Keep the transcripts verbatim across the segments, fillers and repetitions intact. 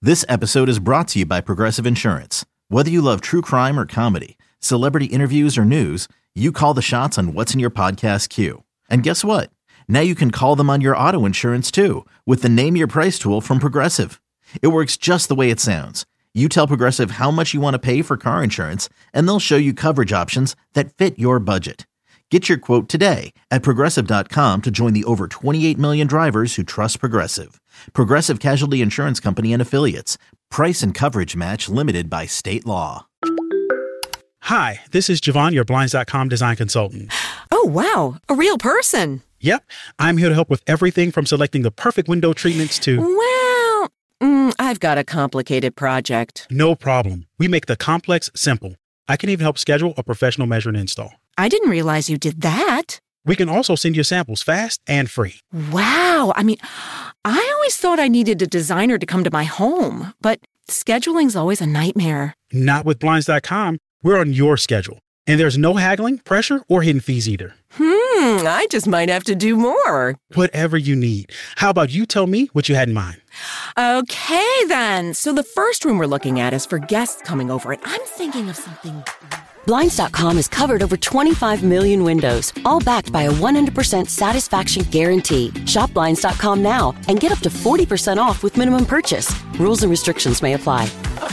This episode is brought to you by Progressive Insurance. Whether you love true crime or comedy, celebrity interviews or news, you call the shots on what's in your podcast queue. And guess what? Now you can call them on your auto insurance too with the Name Your Price tool from Progressive. It works just the way it sounds. You tell Progressive how much you want to pay for car insurance, and they'll show you coverage options that fit your budget. Get your quote today at Progressive dot com to join the over twenty-eight million drivers who trust Progressive. Progressive Casualty Insurance Company and Affiliates. Price and coverage match limited by state law. Hi, this is Javon, your Blinds dot com design consultant. Oh, wow. A real person. Yep. I'm here to help with everything from selecting the perfect window treatments to... Well, mm, I've got a complicated project. No problem. We make the complex simple. I can even help schedule a professional measure and install. I didn't realize you did that. We can also send you samples fast and free. Wow. I mean, I always thought I needed a designer to come to my home, but scheduling's always a nightmare. Not with Blinds dot com. We're on your schedule. And there's no haggling, pressure, or hidden fees either. Hmm, I just might have to do more. Whatever you need. How about you tell me what you had in mind? Okay, then. So the first room we're looking at is for guests coming over, and I'm thinking of something... Blinds dot com has covered over twenty-five million windows, all backed by a one hundred percent satisfaction guarantee. Shop Blinds dot com now and get up to forty percent off with minimum purchase. Rules and restrictions may apply.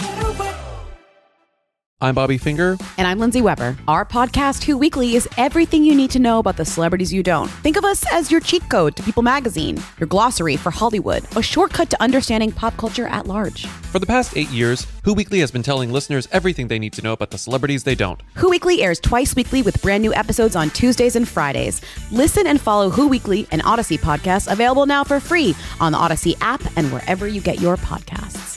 I'm Bobby Finger. And I'm Lindsay Weber. Our podcast, Who Weekly, is everything you need to know about the celebrities you don't. Think of us as your cheat code to People Magazine, your glossary for Hollywood, a shortcut to understanding pop culture at large. For the past eight years, Who Weekly has been telling listeners everything they need to know about the celebrities they don't. Who Weekly airs twice weekly with brand new episodes on Tuesdays and Fridays. Listen and follow Who Weekly, an Odyssey podcast, available now for free on the Odyssey app and wherever you get your podcasts.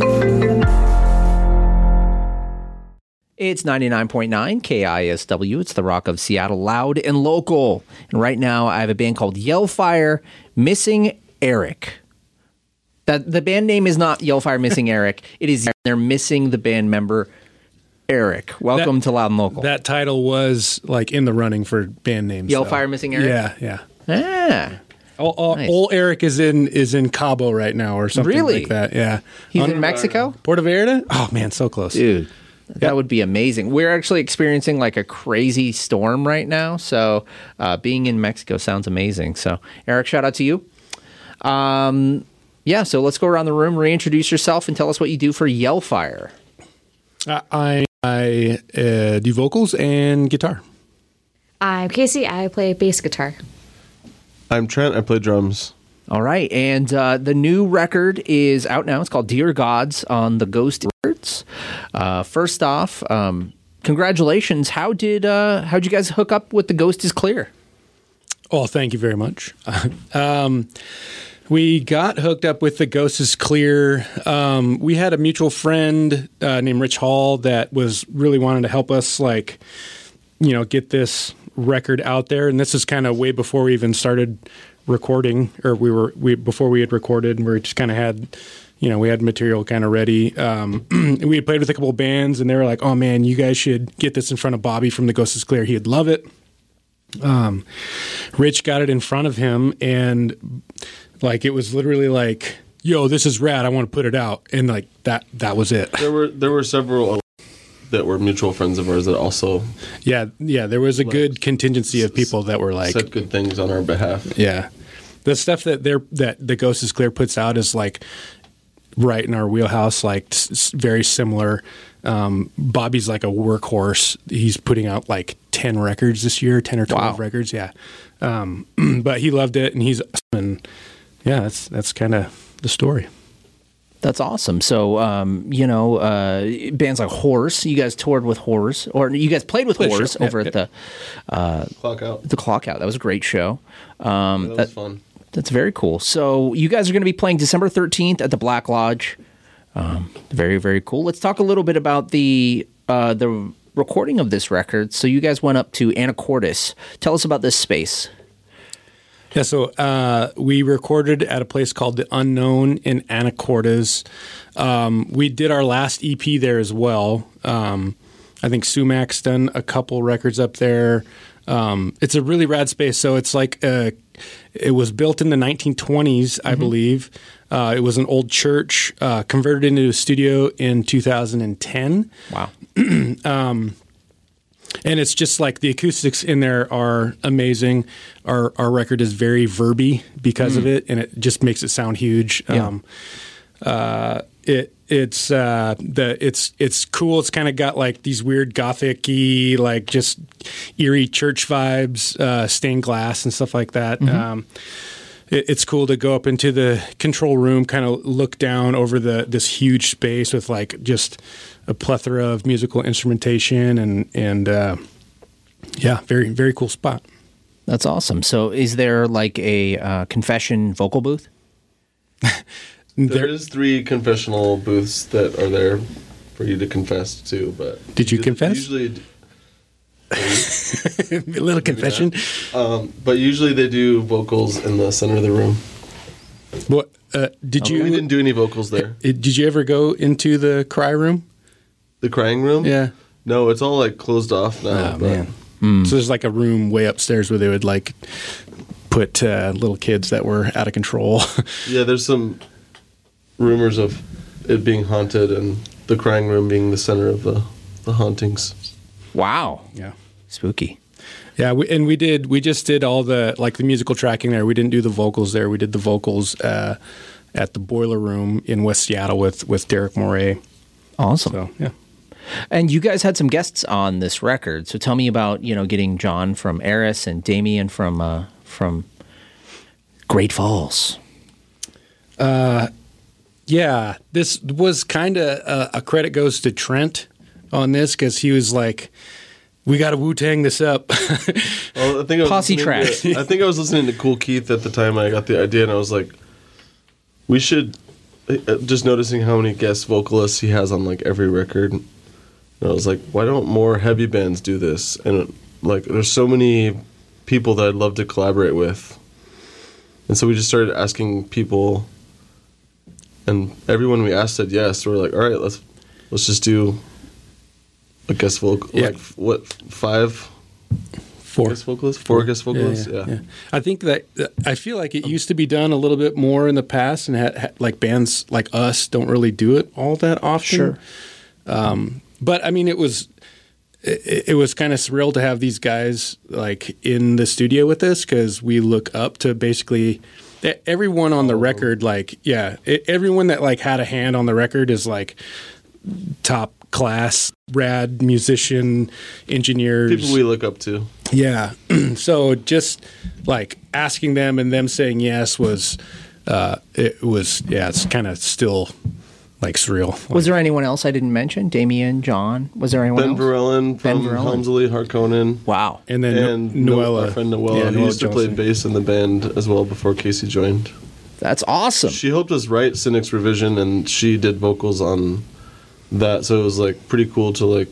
It's ninety-nine point nine K I S W. It's the Rock of Seattle, loud and local. And right now I have a band called Yellfire Missing Eric. That the band name is not Yellfire Missing Eric. It is they're missing the band member Eric. Welcome that, to Loud and Local. That title was like in the running for band names. Yellfire so. Missing Eric? Yeah, yeah. Ah. All, all, nice. Old Eric is in is in Cabo right now or something really? like that. Yeah. He's On, in Mexico? Puerto Vallarta? Oh man, so close. Dude. That yep. would be amazing. We're actually experiencing like a crazy storm right now. So uh, being in Mexico sounds amazing. So Eric, shout out to you. Um, yeah, so let's go around the room, reintroduce yourself, and tell us what you do for Yellfire. Uh, I, I uh, do vocals and guitar. I'm Casey. I play bass guitar. I'm Trent. I play drums. All right, and uh, the new record is out now. It's called Dear Gods on the Ghost Records. Uh, first off, um, congratulations. How did uh, how'd you guys hook up with The Ghost is Clear? Oh, thank you very much. um, we got hooked up with The Ghost is Clear. Um, we had a mutual friend uh, named Rich Hall that was really wanting to help us, like, you know, get this record out there. And this is kind of way before we even started recording, or we were we before we had recorded, and we just kind of had, you know, we had material kind of ready. Um, we had played with a couple of bands, and they were like, "Oh man, you guys should get this in front of Bobby from The Ghost is Clear. He'd love it." Um, Rich got it in front of him, and like it was literally like, "Yo, this is rad. I want to put it out," and like that that was it. There were there were several that were mutual friends of ours that also yeah yeah there was a like, good contingency of people that were like said good things on our behalf. Yeah. The stuff that they're that The Ghost is Clear puts out is like right in our wheelhouse, like s- very similar. Um, Bobby's like a workhorse. He's putting out like ten records this year, ten or twelve wow. records. Yeah, um, but he loved it, and he's and yeah, that's that's kind of the story. That's awesome. So, um, you know, uh, bands like Horse, you guys toured with Horse, or you guys played with Play Horse yeah, over yeah. at the uh, Clock Out. The Clock Out. That was a great show. Um, yeah, that, that was fun. That's very cool. So you guys are going to be playing December thirteenth at the Black Lodge. Um, very, very cool. Let's talk a little bit about the uh, the recording of this record. So you guys went up to Anacortes. Tell us about this space. Yeah, so uh, we recorded at a place called The Unknown in Anacortes. Um, we did our last E P there as well. Um, I think Sumac's done a couple records up there. Um, it's a really rad space. So it's like uh, it was built in the nineteen twenties, I mm-hmm. believe. Uh, it was an old church, uh, converted into a studio in two thousand ten. Wow. um, and it's just like the acoustics in there are amazing. Our our record is very verby because mm. of it, and it just makes it sound huge. Yeah. Um, uh, it it's uh, the it's it's cool. It's kind of got like these weird gothic-y, like just eerie church vibes, uh, stained glass and stuff like that. Mm-hmm. Um, it, it's cool to go up into the control room, kind of look down over the this huge space with like just a plethora of musical instrumentation and and uh, yeah, very very cool spot. That's awesome. So, is there like a uh, confession vocal booth? There is three confessional booths that are there for you to confess to, but did you confess? Usually, a little confession. Um, but usually they do vocals in the center of the room. What uh, did oh, you? We didn't do any vocals there. Did you ever go into the cry room? The crying room? Yeah. No, it's all like closed off now. Oh man. Mm. So there's like a room way upstairs where they would like put uh, little kids that were out of control. Yeah, there's some rumors of it being haunted and the crying room being the center of the, the hauntings. Wow. Yeah. Spooky. Yeah, we, and we did, we just did all the, like the musical tracking there. We didn't do the vocals there. We did the vocals uh, at the Boiler Room in West Seattle with, with Derek Moray. Awesome. So, yeah. And you guys had some guests on this record. So tell me about, you know, getting John from Eris and Damien from, uh, from Great Falls. Uh, Yeah, this was kind of uh, a credit goes to Trent on this because he was like, "We got to Wu-Tang this up." Well, I think I was Posse track. To, I think I was listening to Cool Keith at the time I got the idea, and I was like, "We should." Just noticing how many guest vocalists he has on like every record, and I was like, "Why don't more heavy bands do this?" And like, there's so many people that I'd love to collaborate with, and so we just started asking people. And everyone we asked said yes. So we're like, all right, let's let's just do a guest vocal. Yeah. Like what five? Four guest vocalists. Four guest vocalists. Yeah, yeah, yeah. yeah. I think that I feel like it used to be done a little bit more in the past, and had, had, like bands like us don't really do it all that often. Sure. Um, but I mean, it was it, it was kind of surreal to have these guys like in the studio with us because we look up to basically. Everyone on the record, like, yeah, everyone that like had a hand on the record is like top class, rad musician, engineers. People we look up to. Yeah. So just like asking them and them saying yes was, uh, it was, yeah, it's kind of still like surreal. Was there anyone else I didn't mention? Damien, John? Was there anyone Ben else? Verellen Ben from Verellen. Helmsley, Harkonnen. Wow. And then and no- No- Noella. our friend Noella. Yeah, he Noella used to play Johnson. bass in the band as well before Casey joined. That's awesome. She helped us write Cynic's Revision, and she did vocals on that. So it was like pretty cool to like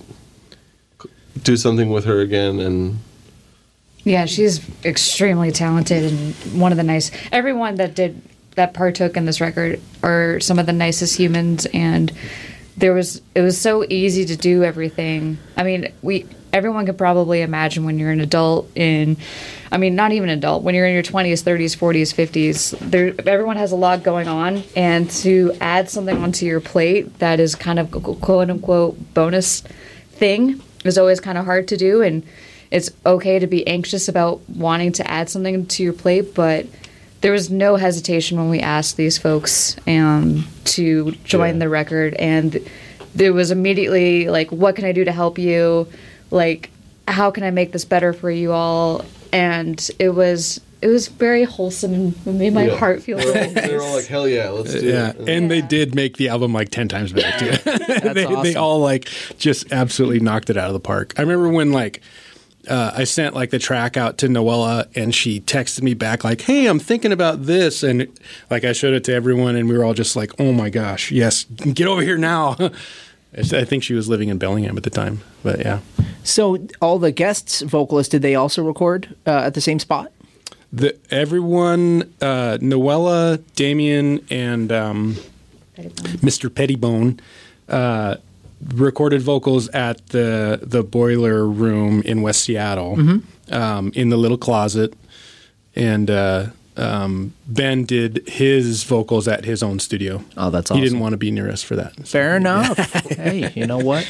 do something with her again. And Yeah, she's extremely talented and one of the nice. Everyone that did that partook in this record are some of the nicest humans, and there was it was so easy to do everything. I mean, we everyone could probably imagine when you're an adult in, I mean, not even adult, when you're in your twenties, thirties, forties, fifties, there everyone has a lot going on, and to add something onto your plate that is kind of quote unquote bonus thing is always kind of hard to do, and it's okay to be anxious about wanting to add something to your plate, but there was no hesitation when we asked these folks um, to join Yeah. the record, and there was immediately like, what can I do to help you? Like, how can I make this better for you all? And it was it was very wholesome and it made my Yeah. heart feel They're all, really they're all nice. like, hell yeah, let's do Yeah, it. and they Yeah. did make the album like ten times better too. they, they awesome. all like just absolutely knocked it out of the park. I remember when like uh, I sent like the track out to Noella, and she texted me back like, "Hey, I'm thinking about this," and like I showed it to everyone, and we were all just like, "Oh my gosh, yes, get over here now." I think she was living in Bellingham at the time, but yeah. So all the guests vocalists, did they also record uh, at the same spot? The everyone, uh, Noella, Damien, and um, Mister Pettibone uh, recorded vocals at the the Boiler Room in West Seattle. Mm-hmm. um, in the little closet, and uh, um, Ben did his vocals at his own studio. Oh, that's He awesome. didn't want to be near us for that. Fair enough. Hey, you know what?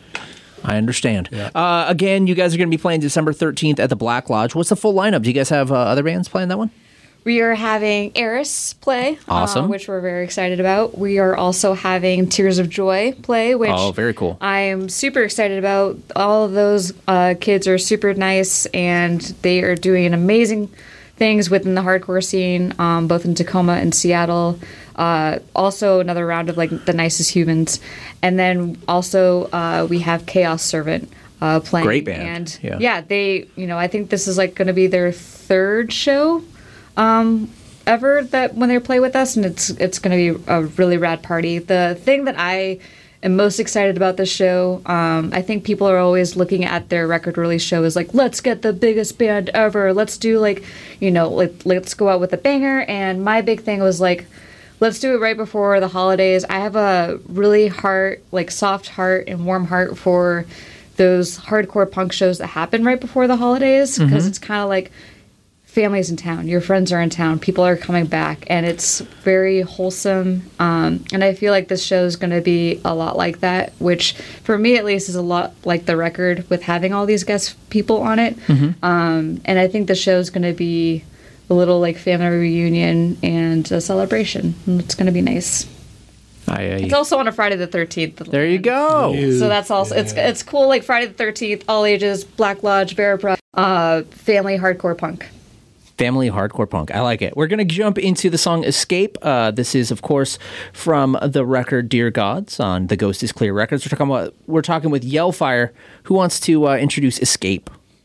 I understand. Uh, again, you guys are going to be playing December thirteenth at the Black Lodge. What's the full lineup? Do you guys have uh, other bands playing that one? We are having Eris play, Awesome. uh, which we're very excited about. We are also having Tears of Joy play, which Oh, very cool. I am super excited about. All of those uh, kids are super nice, and they are doing amazing things within the hardcore scene, um, both in Tacoma and Seattle. Uh, also, another round of like the nicest humans, and then also uh, we have Chaos Servant uh, playing. Great band. And Yeah. yeah, they, you know, I think this is like going to be their third show um, ever that when they play with us, and it's it's going to be a really rad party. The thing that I am most excited about this show, um, I think people are always looking at their record release show as like, let's get the biggest band ever. Let's do like, you know, like let's go out with a banger. And my big thing was like, let's do it right before the holidays. I have a really heart, like soft heart and warm heart for those hardcore punk shows that happen right before the holidays, because Mhm. it's kind of like families in town, your friends are in town, people are coming back, and it's very wholesome. Um, and I feel like this show is going to be a lot like that, which for me at least is a lot like the record with having all these guest people on it. Mhm. Um, and I think the show is going to be a little like family reunion and a celebration. And it's going to be nice. I, It's also on a Friday the thirteenth. There you go. So that's also it's it's cool. Like Friday the thirteenth, all ages, Black Lodge, Verapro, uh, family hardcore punk. Family hardcore punk. I like it. We're going to jump into the song Escape. Uh, this is, of course, from the record Dear Gods on the Ghost is Clear Records. We're talking about, we're talking with Yellfire. Who wants to uh, introduce Escape?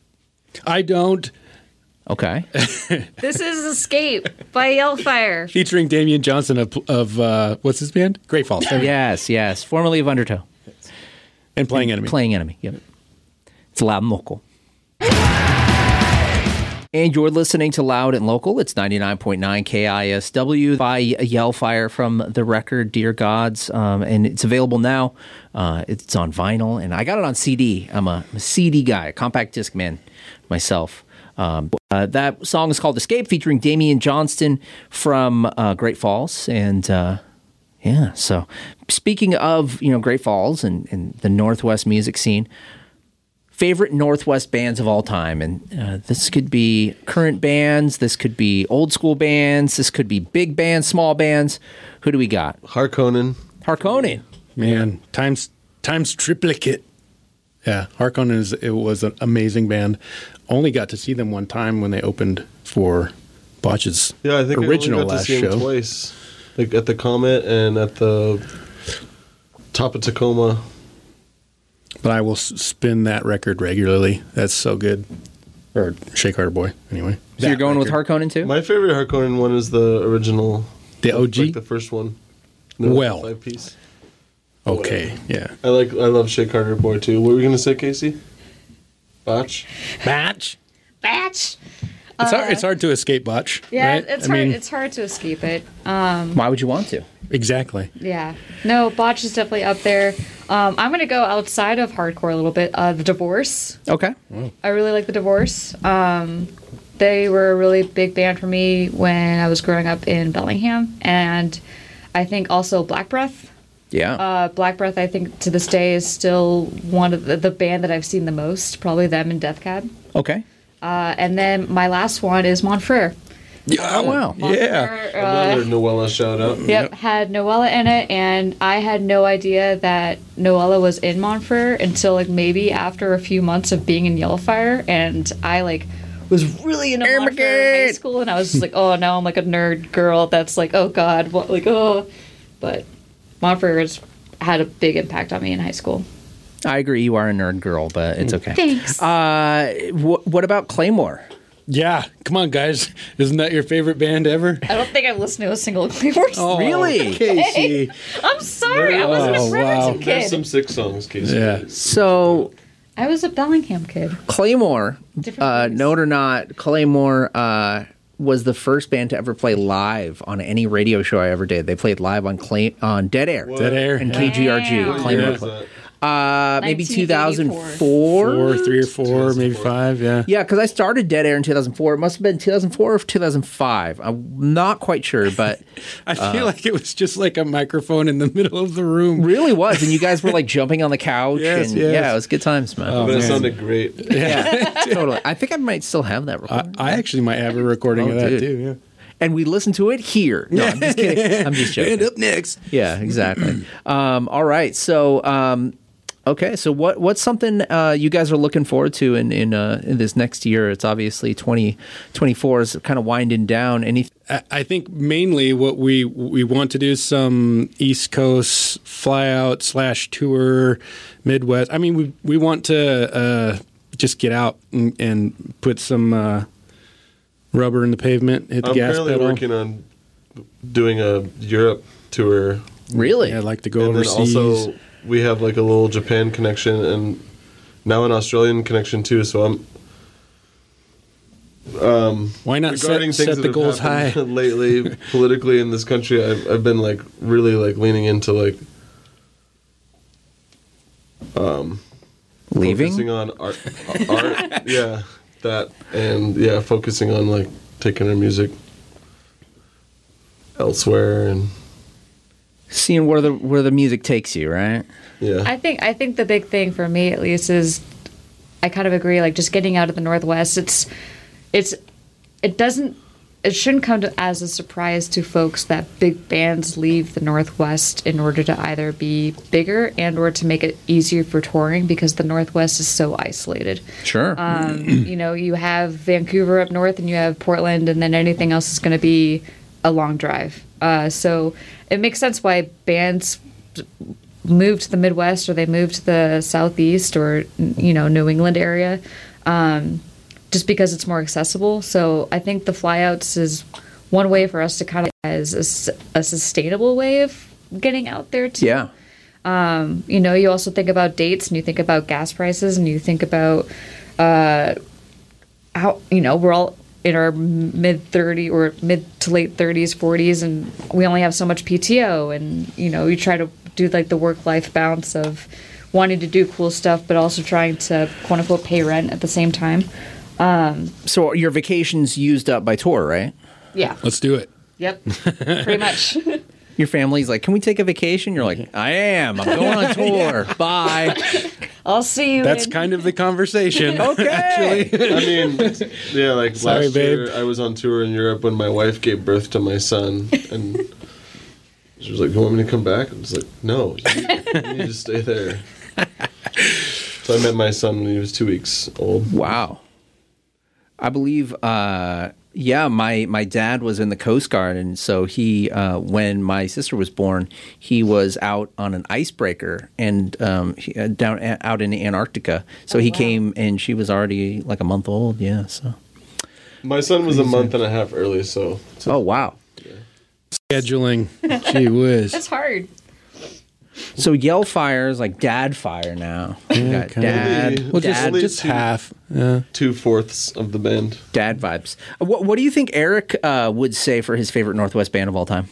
I don't. Okay. This is Escape by Yellfire. Featuring Damian Johnson of, of uh, what's his band? Great Falls. Yes, yes. Formerly of Undertow. And Playing Enemy. Playing Enemy, yep. It's loud and local. And you're listening to Loud and Local. It's ninety-nine point nine K I S W by Yellfire from the record Dear Gods. Um, and it's available now. Uh, it's on vinyl. And I got it on C D. I'm a, I'm a C D guy, a compact disc man myself. Um, uh, that song is called Escape, featuring Damian Johnston from uh, Great Falls. And uh, yeah, so speaking of, you know, Great Falls and, and the Northwest music scene, favorite Northwest bands of all time. And uh, this could be current bands. This could be old school bands. This could be big bands, small bands. Who do we got? Harkonnen. Harkonnen. Man, times times triplicate. Yeah, Harkonnen is it was an amazing band. Only got to see them one time when they opened for Botch's Yeah, I think original I only got last to see show. him twice, like at the Comet and at the top of Tacoma. But I will s- spin that record regularly. That's so good. Or Shake Harder Boy, anyway. So you're That going with record. Harkonnen too? My favorite Harkonnen one is the original, The O G? like the first one. No, Well. five piece. Okay, yeah. I like. I love Shake Harder Boy too. What were you gonna say, Casey? Botch. Batch. Batch. It's Uh, hard. It's hard to escape Botch. Yeah, right? it's I hard. mean, it's hard to escape it. Um, Why would you want to? Exactly. Yeah. No, Botch is definitely up there. Um, I'm going to go outside of hardcore a little bit. Uh, the Divorce. Okay. I really like The Divorce. Um, they were a really big band for me when I was growing up in Bellingham. And I think also Black Breath. Yeah. Uh, Black Breath, I think to this day, is still one of the, the band that I've seen the most. Probably them and Death Cab. Okay. Uh, and then my last one is Montfrere. Yeah. Oh, wow. Montfrere, uh, Another Noella shout out. Yep, had Noella in it, and I had no idea that Noella was in Montfrere until like maybe after a few months of being in Yellfire, and I like was really into Montfrere in high school, and I was just like, oh, now I'm like a nerd girl that's like, oh god, what, like oh, but Montfrere has had a big impact on me in high school. I agree. You are a nerd girl, but it's okay. Thanks. Uh, wh- what about Claymore? Yeah. Come on, guys. Isn't that your favorite band ever? I don't think I've listened to a single Claymore song. Really? Casey. I'm sorry, I wasn't Oh, a Bremerton wow. kid. There's some sick songs, Casey. Yeah. So I was a Bellingham kid. Claymore, Different uh, place. note or not, Claymore uh, was the first band to ever play live on any radio show I ever did. They played live on Clay- on Dead Air. Dead Air. And yeah. K G R G. Wow. Claymore. What year is that? Uh, maybe two thousand four. Four, three or four, maybe five, yeah. Yeah, because I started Dead Air in two thousand four. It must have been two thousand four or two thousand five. I'm not quite sure, but... I feel uh, like it was just like a microphone in the middle of the room. Really was, and you guys were like jumping on the couch. Yes, and yes. Yeah, it was good times, man. Oh, but it sounded great. Yeah, totally. I think I might still have that recording. I, I actually might have a recording oh, of that dude. too, yeah. And we listened to it here. No, I'm just kidding. I'm just joking. And up next. Yeah, exactly. um, all right. So, um, okay. So, what what's something uh, you guys are looking forward to in in, uh, in this next year? It's obviously twenty twenty-four is kind of winding down. Any? I, I think mainly what we we want to do is some East Coast fly out slash tour, Midwest. I mean, we we want to uh, just get out and, and put some. Uh, Rubber in the pavement, hit the I'm gas currently pedal. working on doing a Europe tour. Really? Yeah, I'd like to go and overseas. Then also, we have like a little Japan connection and now an Australian connection too. So I'm. Um, Why not regarding set, things set that the have goals high? happened lately, politically in this country, I've, I've been like really like leaning into like. Um, Leaving? Focusing on art, art, yeah. That and yeah, focusing on like taking our music elsewhere and seeing where the where the music takes you, right? Yeah. I think I think the big thing for me at least is I kind of agree, like just getting out of the Northwest, it's it's it doesn't it shouldn't come to, as a surprise to folks that big bands leave the Northwest in order to either be bigger and or to make it easier for touring because the Northwest is so isolated. Sure. Um, you know, you have Vancouver up north and you have Portland, and then anything else is going to be a long drive. Uh, so it makes sense why bands move to the Midwest or they move to the Southeast or, you know, New England area. Um, just because it's more accessible. So I think the flyouts is one way for us to kind of as a, a sustainable way of getting out there too. Yeah. Um, you know, you also think about dates and you think about gas prices and you think about uh, how, you know, we're all in our mid thirties or mid to late thirties, forties, and we only have so much P T O. And, you know, you try to do like the work-life balance of wanting to do cool stuff, but also trying to quote unquote pay rent at the same time. Um, so your vacation's used up by tour, right? Yeah. Let's do it. Yep. Pretty much. Your family's like, can we take a vacation? You're like, I am. I'm going on tour. Yeah. Bye. I'll see you. That's in- kind of the conversation. Okay. Actually. I mean, yeah, like Sorry, last babe. year I was on tour in Europe when my wife gave birth to my son, and she was like, "You want me to come back?" I was like, "No, you, you need to stay there." So I met my son when he was two weeks old. Wow. I believe, uh, yeah, my, my dad was in the Coast Guard, and so he, uh, when my sister was born, he was out on an icebreaker and um, he, uh, down uh, out in Antarctica. So Oh, he wow. came, and she was already like a month old. Yeah. So. My son was a month and a half early, so. Oh wow. Scheduling. Gee whiz. It's hard. So Yellfire is like dad fire now. We Yeah, got kinda. dad, Well, just, dad, just half. Yeah. Two fourths of the band. dad vibes. Uh, What, what do you think Eric uh, would say for his favorite Northwest band of all time?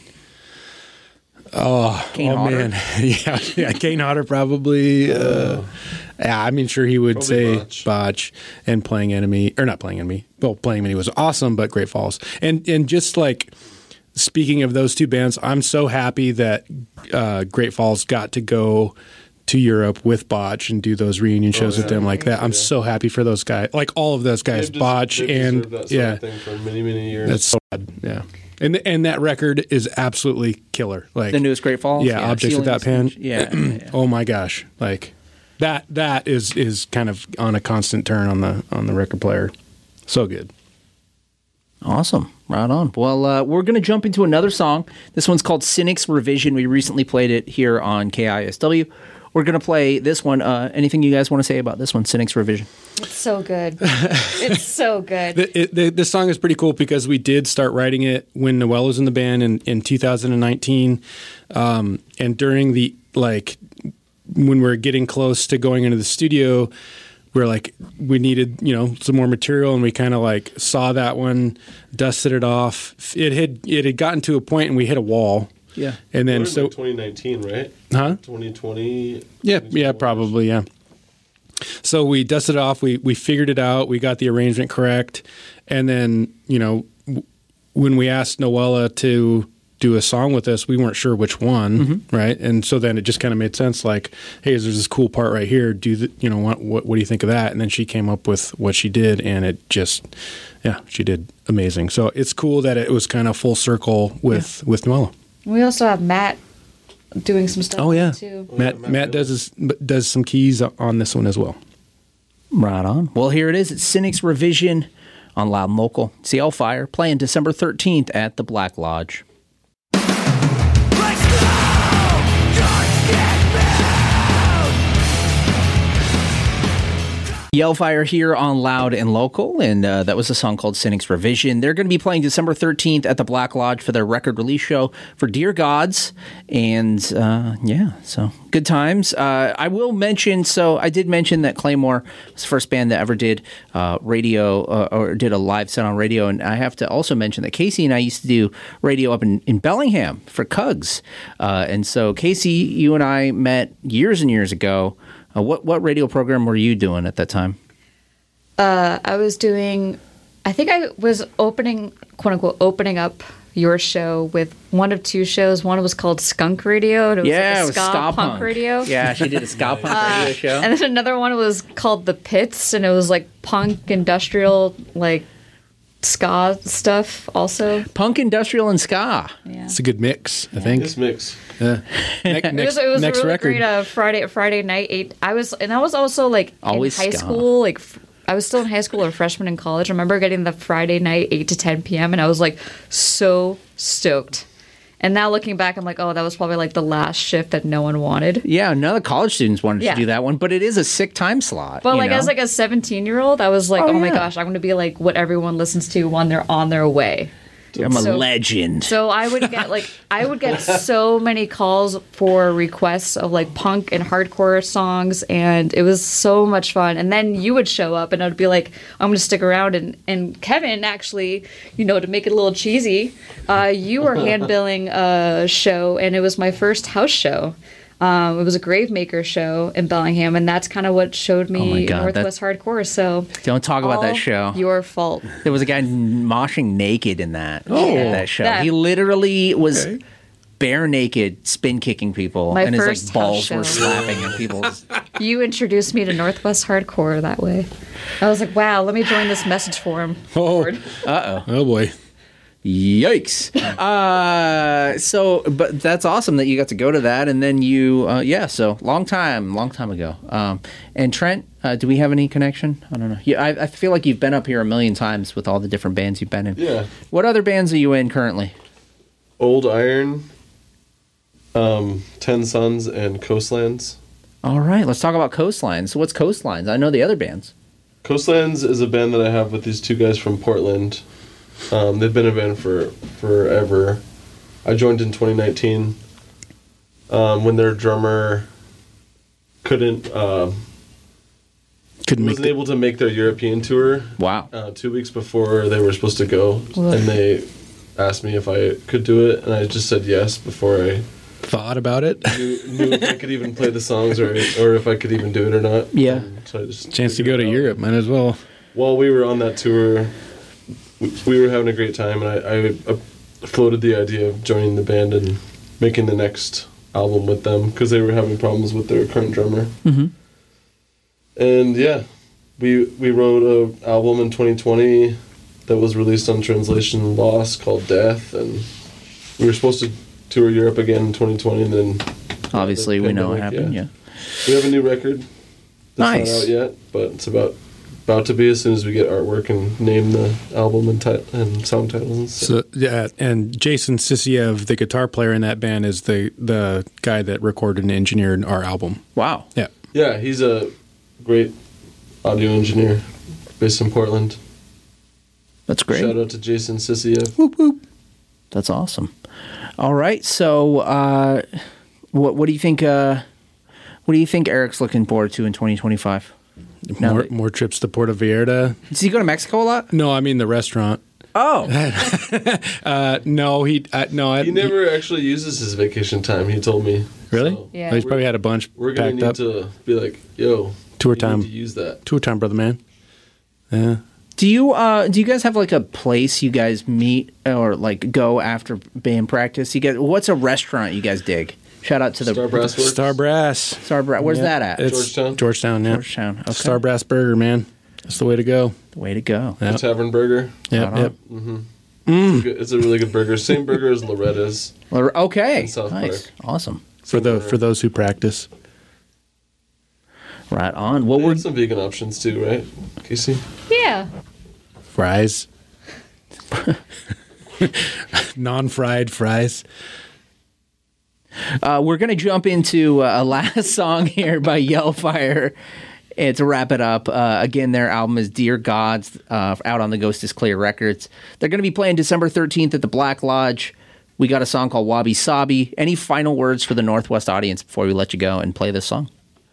Oh, Kane oh Hodder? man. yeah, yeah, Kane Hodder probably. Uh, yeah, I mean, sure he would Probably say Botch. Botch and Playing Enemy, or not Playing Enemy. Well, Playing Enemy was awesome, but Great Falls. And and just like speaking of those two bands, I'm so happy that uh, Great Falls got to go to Europe with Botch and do those reunion shows yeah. with them like that. I'm Yeah. so happy for those guys, like all of those guys, They've des- Botch they've and deserved that sort yeah, of thing for many, many years. that's so bad. Yeah. And and that record is absolutely killer. Like The newest Great Falls? Yeah, Objects Ceiling Without Pen. Stage. Yeah. yeah. Oh my gosh! Like that. That is is kind of on a constant turn on the on the record player. So good. Awesome. Right on. Well, uh, we're going to jump into another song. This one's called Cynic's Revision. We recently played it here on K I S W. We're going to play this one. Uh, anything you guys want to say about this one, Cynic's Revision? It's so good. It's so good. The, it, the, this song is pretty cool because we did start writing it when Noel was in the band in, in two thousand nineteen. Um, and during the, like, when we we're getting close to going into the studio, we we're like, we needed, you know, some more material, and we kind of like saw that one, dusted it off. It had, it had gotten to a point and we hit a wall. Yeah. And then We're in, so like twenty nineteen, right? Huh? twenty twenty. Yeah, yeah, probably, yeah. So we dusted it off. We we figured it out. We got the arrangement correct, and then you know w- when we asked Noella to do a song with us, we weren't sure which one, mm-hmm. right? And so then it just kind of made sense. Like, hey, there's this cool part right here. Do the, you know what, what? What do you think of that? And then she came up with what she did, and it just, yeah, she did amazing. So it's cool that it was kind of full circle with yeah. with Noella. We also have Matt doing some stuff. Oh yeah, too. Matt Matt, Matt does his, does some keys on this one as well. Right on. Well, here it is. It's Cynics Revision on Loud and Local. It's the Hellfire playing December thirteenth at the Black Lodge. Yellfire here on Loud and Local, and uh, that was a song called Cynics Revision. They're going to be playing December thirteenth at the Black Lodge for their record release show for Dear Gods, and uh, yeah, so good times. Uh, I will mention, so I did mention that Claymore was the first band that ever did uh, radio, uh, or did a live set on radio, and I have to also mention that Casey and I used to do radio up in, in Bellingham for Cugs, uh, and so Casey, you and I met years and years ago. Uh, what what radio program were you doing at that time? Uh, I was doing, I think I was opening, quote unquote, opening up your show with one of two shows. One was called Skunk Radio, and it was yeah, like a it was ska, ska punk, punk radio. Yeah, she did a ska punk uh, radio show. And then another one was called The Pits, and it was like punk, industrial, like ska stuff also. Punk, industrial, and ska. Yeah. It's a good mix, I think. This mix. Yeah. Ne- next, it was, it was next a really record. great uh, Friday Friday night. Eight. I was and I was also like Always in high ska. school. Like f- I was still in high school or freshman in college. I remember getting the Friday night eight to ten p.m. and I was like so stoked. And now looking back, I'm like, oh, that was probably like the last shift that no one wanted. Yeah, none of the college students wanted Yeah. to do that one, but it is a sick time slot. But you like know? as like a seventeen year old, I was like, Oh, oh, my yeah. gosh, I'm going to be like what everyone listens to when they're on their way. I'm a So- legend. So I would get like I would get so many calls for requests of like punk and hardcore songs, and it was so much fun. And then you would show up, and I'd be like, I'm going to stick around. And and Kevin actually, you know, to make it a little cheesy, uh, you were hand billing a show, and it was my first house show. Um, it was a Gravemaker show in Bellingham, and that's kind of what showed Oh my me God, Northwest Hardcore. So Don't talk about that all show. Your fault. There was a guy moshing naked in that, Oh. in that show. That- He literally was Okay. bare naked, spin kicking people, My and his first like balls house were show. slapping at people's. You introduced me to Northwest Hardcore that way. I was like, wow, let me join this message forum. Oh, Uh oh. oh boy. Yikes! Uh, so, but that's awesome that you got to go to that, and then you, uh, yeah. So, long time, long time ago. Um, and Trent, uh, do we have any connection? I don't know. Yeah, I, I feel like you've been up here a million times with all the different bands you've been in. Yeah. What other bands are you in currently? Old Iron, um, Ten Sons, and Coastlands. All right, let's talk about Coastlines. So, what's Coastlines? I know the other bands. Coastlands is a band that I have with these two guys from Portland. Um, they've been a band for forever. I joined in twenty nineteen um, when their drummer couldn't uh, Couldn't make wasn't the, able to make their European tour. Wow. Uh, two weeks before they were supposed to go, and they asked me if I could do it, and I just said yes before I thought about it. knew, knew if I could even play the songs or or if I could even do it or not. Yeah. Um, so I just Chance to figured go to it out. Europe, might as well. While we were on that tour, we, we were having a great time, and I, I uh, floated the idea of joining the band and making the next album with them because they were having problems with their current drummer. Mm-hmm. And yeah, we we wrote an album in twenty twenty that was released on Translation Lost called Death, and we were supposed to tour Europe again in twenty twenty, and then Obviously, the we know what pandemic, happened. Yeah. we have a new record that's Nice. not out yet, but it's about about to be as soon as we get artwork and name the album and ti- and song titles and stuff. So yeah, and Jason Sisiev, the guitar player in that band, is the the guy that recorded and engineered our album. Wow. Yeah. Yeah, he's a great audio engineer based in Portland. That's great. Shout out to Jason Sisiev. Whoop, whoop. That's awesome. All right. So, uh, what what do you think? Uh, what do you think Eric's looking forward to in twenty twenty-five? Now More that- more trips to Puerto Vallarta. Does he go to Mexico a lot? No, I mean the restaurant. Oh, uh, no, he uh, no. I, He never actually uses his vacation time. He told me. Really? So Yeah. Well, he's probably had a bunch we're gonna packed need up. to be like, yo, Tour you time. Need to use that. Tour time, brother man. Yeah. do you uh do you guys have like a place you guys meet or like go after band practice? You get what's a restaurant you guys dig? Shout out to the Star Brass Works. Star Brass. Star Bra- Where's Yeah. that at? It's Georgetown? Georgetown, yeah. Georgetown. Okay. Star Brass Burger, man. That's the way to go. The way to go. Yeah. The Tavern Burger. Yep, Right yep. It's, a good- it's a really good burger. Same burger as Loretta's. Well, okay. In South Nice. Park. Awesome. For the for those who practice. Right on. Well, They we're had some vegan options too, right, Casey? Yeah. Fries. Non-fried fries. uh, we're gonna jump into uh, a last song here by Yellfire. And to wrap it up, uh, again, their album is Dear Gods, uh, out on the Ghost is Clear Records. They're going to be playing December thirteenth at the Black Lodge. We got a song called Wabi Sabi. Any final words for the Northwest audience before we let you go and play this song?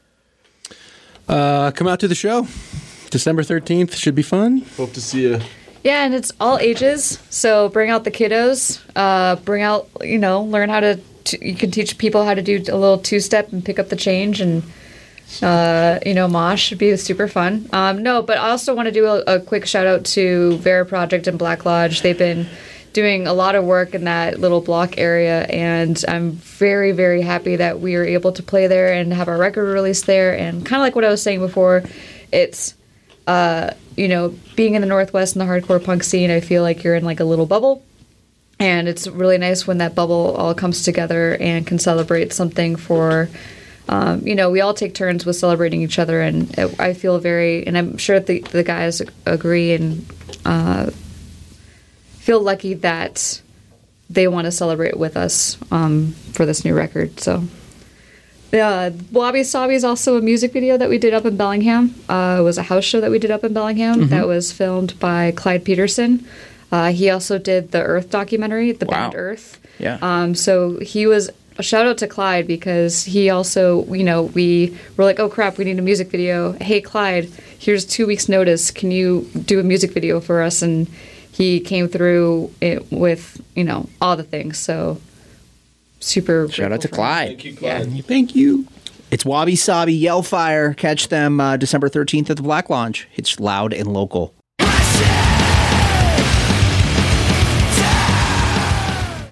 Uh, come out to the show. December thirteenth. Should be fun. Hope to see you. Yeah, and it's all ages. So bring out the kiddos. Uh, bring out, you know, learn how to. T- you can teach people how to do a little two-step and pick up the change, and uh, you know, mosh should be super fun. Um, no, but I also want to do a, a quick shout out to Vera Project and Black Lodge. They've been doing a lot of work in that little block area, and I'm very, very happy that we are able to play there and have our record released there. And kind of like what I was saying before, it's uh, you know, being in the Northwest and the hardcore punk scene, I feel like you're in like a little bubble. And it's really nice when that bubble all comes together and can celebrate something for, um, you know, we all take turns with celebrating each other. And it, I feel very, and I'm sure the, the guys agree and uh, feel lucky that they want to celebrate with us um, for this new record. So, yeah, Wabi Sabi is also a music video that we did up in Bellingham. Uh, it was a house show that we did up in Bellingham that was filmed by Clyde Peterson. Uh, he also did the Earth documentary, the Wow. band Earth. Yeah. Um, so he was a shout out to Clyde because he also, you know, we were like, oh crap, we need a music video. Hey Clyde, here's two weeks notice. Can you do a music video for us? And he came through it with, you know, all the things. So super. Shout out to grateful for him. Clyde. Thank you, Clyde. Yeah. Thank you. It's Wabi Sabi, Yellfire. Catch them uh, December thirteenth at the Black Lodge. It's loud and local.